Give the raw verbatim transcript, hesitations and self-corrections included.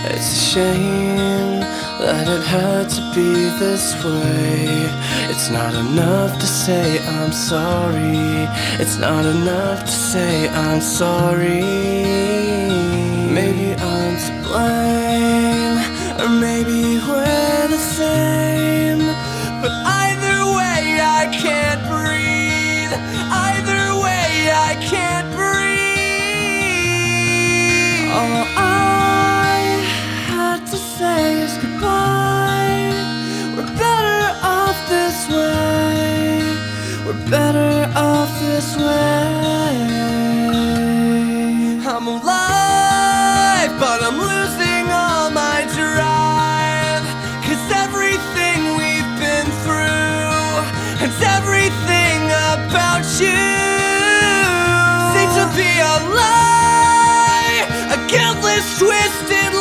It's a shame that it had to be this way. It's not enough to say I'm sorry. It's not enough to say I'm sorry. Maybe I'm to blame, or maybe we're the same. But either way I can't breathe. Either way I can't breathe. All I had to say is goodbye. We're better off this way. We're better off this way. I'm alive, but I'm losing all my drive. 'Cause everything we've been through, and everything about you seems to be a lie, a guiltless, twisted